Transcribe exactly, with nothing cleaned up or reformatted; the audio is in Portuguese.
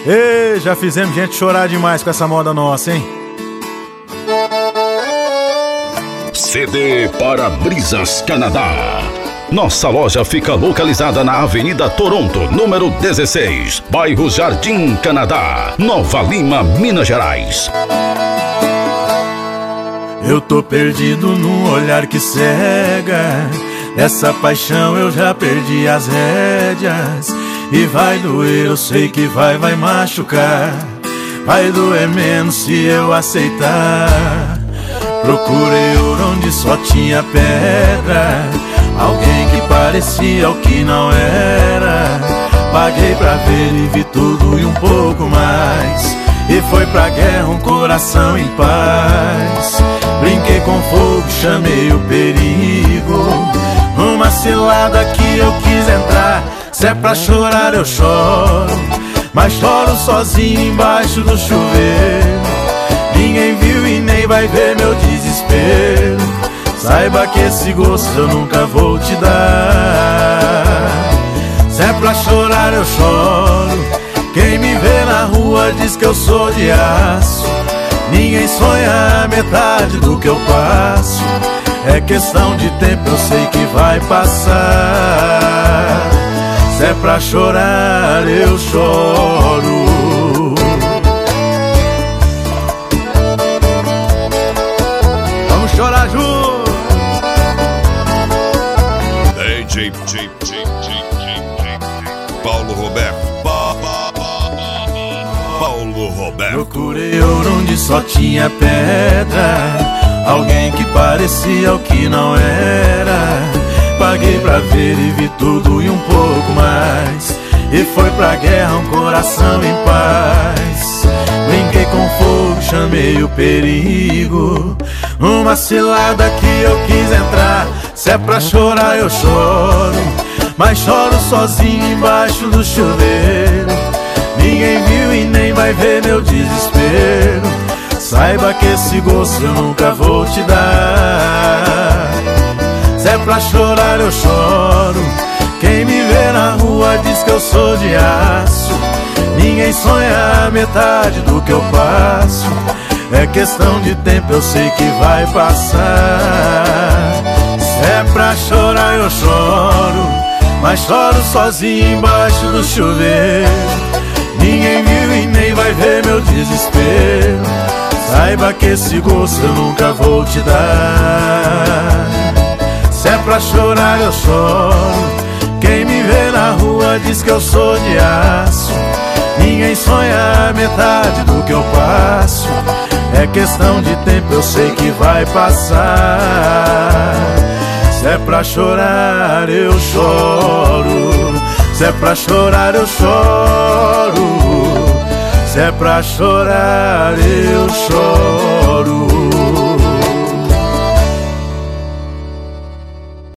Ei, já fizemos gente chorar demais com essa moda nossa, hein? C D Para-Brisas Canadá. Nossa loja fica localizada na Avenida Toronto, número dezesseis, bairro Jardim Canadá, Nova Lima, Minas Gerais. Eu tô perdido num olhar que cega. Dessa paixão eu já perdi as rédeas. E vai doer, eu sei que vai, vai machucar. Vai doer menos se eu aceitar. Procurei ouro onde só tinha pedra. Alguém que parecia o que não era. Paguei pra ver e vi tudo e um pouco mais. E foi pra guerra um coração em paz. Brinquei com fogo, chamei o perigo. Numa cilada que eu quis entrar. Se é pra chorar eu choro, mas choro sozinho embaixo do chuveiro. Ninguém viu e nem vai ver meu desespero. Saiba que esse gosto eu nunca vou te dar. Se é pra chorar eu choro. Quem me vê na rua diz que eu sou de aço. Ninguém sonha a metade do que eu passo. É questão de tempo, eu sei que vai passar. Se é pra chorar eu choro. Vamos chorar juntos. D J, J, J, J, J, Paulo Roberto. Paulo Roberto. Procurei ouro onde só tinha pedra. Alguém que parecia o que não era. Paguei pra ver e vi tudo e um pouco mais. E foi pra guerra um coração em paz. Brinquei com fogo, chamei o perigo. Uma cilada que eu quis entrar. Se é pra chorar eu choro, mas choro sozinho embaixo do chuveiro. Ninguém viu e nem vai ver meu desespero. Saiba que esse gosto eu nunca vou te dar. Se é pra chorar eu choro. Quem me vê na rua diz que eu sou de aço. Ninguém sonha a metade do que eu passo. É questão de tempo, eu sei que vai passar. Se é pra chorar eu choro, mas choro sozinho embaixo do chuveiro. Ninguém viu e nem vai ver meu desespero. Saiba que esse gosto eu nunca vou te dar. Se é pra chorar eu choro. Quem me vê na rua diz que eu sou de aço. Ninguém sonha a metade do que eu passo. É questão de tempo, eu sei que vai passar. Se é pra chorar eu choro. Se é pra chorar eu choro. Se é pra chorar eu choro.